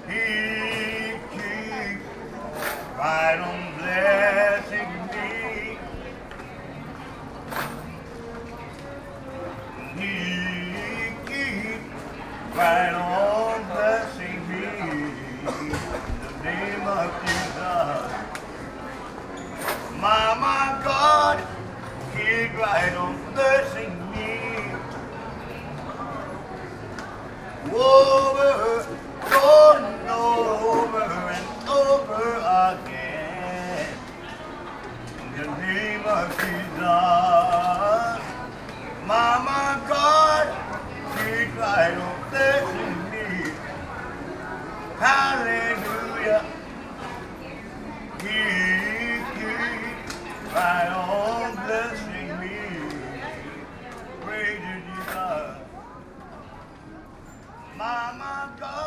He keeps right on blessing me. He keeps right on blessing me. In the name of Jesus. My God, keep right on blessing me. Over, over and over again. In the name of Jesus. My God, keep right on blessing me. Hallelujah. Keep right on blessing me. Praise you, Jesus. My God.